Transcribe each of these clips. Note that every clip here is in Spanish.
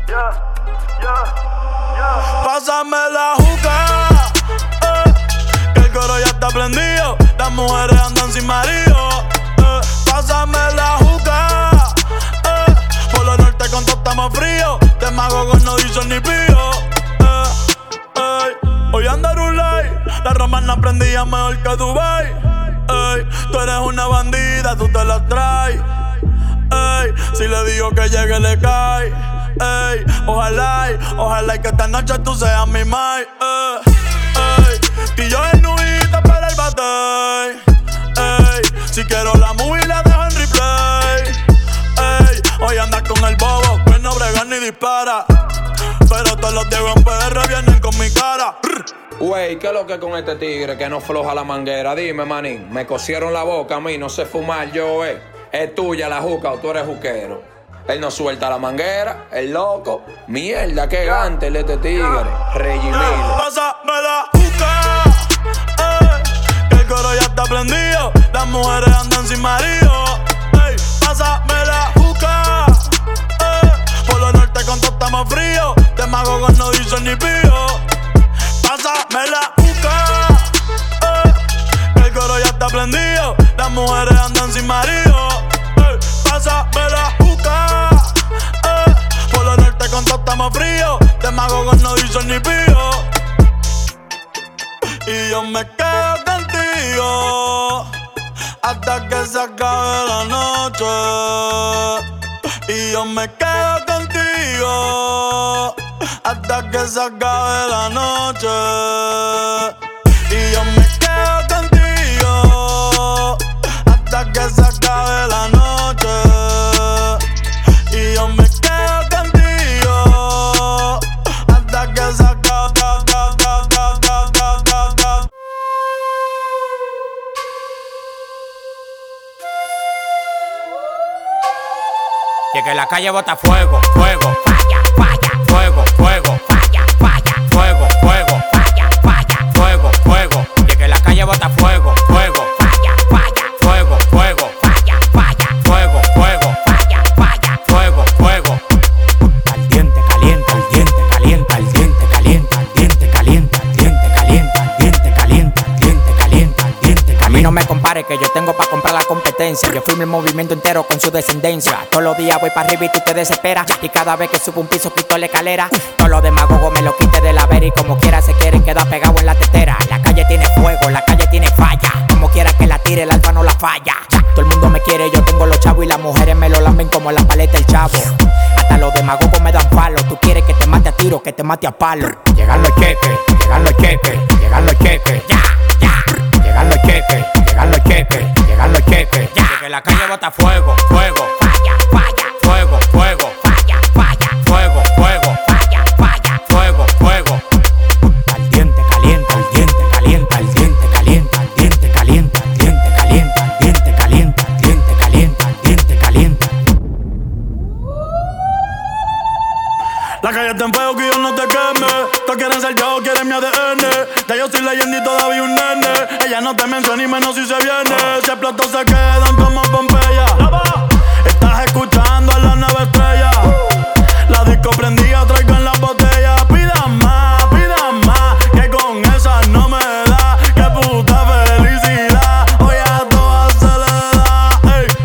Pásame la juca, que el coro ya está prendido. Las mujeres andan sin marido. Pásame la juca, por lo norte con todo estamos fríos. De Magogos no dicen ni pío. Hoy anda Rulay, la romana prendía mejor que Dubai. Tú eres una bandida, tú te la traes. Si le digo que llegue le cae. Ojalá y que esta noche tú seas mi mai. Y yo en nubita para el batey. Si quiero la movie la dejo en replay. Hoy andas con el bobo que no brega ni dispara. Pero todos los Diego en PR vienen con mi cara. Wey, ¿qué es lo que con este tigre que no floja la manguera? Dime, manín, me cosieron la boca a mí, no sé fumar yo, Es tuya la juca o tú eres juquero. Él no suelta la manguera, el loco. Mierda, qué gante el este tigre. Regimilo. Pásame la juca, que el coro ya está prendido. Las mujeres andan sin marido. Pásame la juca, por lo norte con todo estamos fríos. De Magogos no dicen ni pío. Pásame la juca, que el coro ya está prendido. Las mujeres andan sin marido. Pásame la juca, por lo norte con todo estamos fríos. De Magogos no dicen ni pío. Y yo me quedo contigo hasta que se acabe la noche. Y yo me quedo contigo hasta que se acabe la noche. Y yo me quedo contigo hasta que se acabe la noche. Y yo me quedo contigo hasta que se acabe. Y que la calle bota fuego, fuego, falla, falla, fuego, fuego, falla, falla, fuego, fuego, falla, falla, fuego, fuego. Y que la calle bota fuego, fuego, falla, falla, fuego, fuego, falla, falla, fuego, fuego, falla, falla, fuego, fuego. Al diente calienta, al diente calienta, al diente calienta, al diente calienta, al diente calienta, al diente calienta, al diente calienta, al diente calienta. A mí no me compare que yo tengo pa' comprar la competencia. Yo firmo el movimiento entero con su descendencia. Todos los días voy para arriba y tú te desesperas. Y cada vez que subo un piso quito la escalera. Todos los demagogos me lo quite de la vera. Y como quiera se quieren quedar pegados en la tetera. La calle tiene fuego, la calle tiene falla. Como quiera que la tire, el alfa no la falla. Todo el mundo me quiere, yo tengo los chavos. Y las mujeres me lo lamben como la paleta el chavo. Hasta los demagogos me dan palo. Tú quieres que te mate a tiro, que te mate a palo. Llegan los cheques, llegan los cheques, llegan los cheques. Ya, ya. Llegan los cheques, llegan los cheques, llegan los cheques. Ya. Que la calle bota fuego, fuego, falla, falla, fuego, fuego, falla, falla, fuego, fuego, falla, falla, fuego, fuego. Al diente calienta, al diente calienta, al diente calienta, al diente calienta, al diente calienta, al diente calienta, al diente calienta, al diente calienta. La calle está en fuego, que Dios no te queme. Todos quieren ser yo, quieren mi ADN. Ya yo soy leyenda y todavía un nene. Ella no te menciona ni menos si se viene. Si explotó se quedan como Pompeya. Estás escuchando a las 9 estrellas. La disco prendida, traigan las botellas. Pidan más, que con esas no me da. Que puta felicidad, hoy a todas se le da. Ey,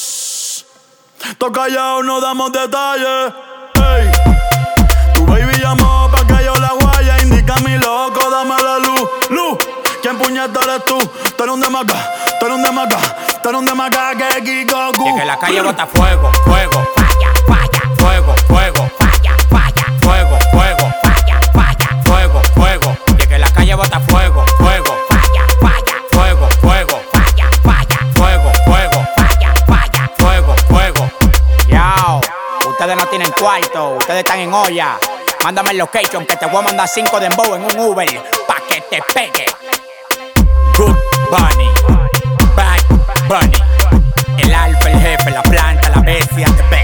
toca callado, no damos detalles. Ey, tu baby llamó pa' que yo la guaya. Indica mi loco, dame la luz, luz. ¿Quién puñeta eres tú? Tú eres un demaca, tú eres un demaca, tú eres un demaca que Kikoku. Y que la calle bota fuego, fuego, falla, falla, fuego, fuego, falla, falla, fuego, fuego, falla, falla, fuego, fuego. Y que la calle bota fuego, fuego, falla, falla, fuego, fuego, falla, falla, fuego, fuego, falla, falla, fuego, fuego. Yao, ustedes no tienen cuarto, ustedes están en olla. Mándame el location que te voy a mandar 5 dembow en un Uber pa' que te pegue. Good Bunny, Bad Bunny, el alfa, el jefe, la planta, la bestia, te pega.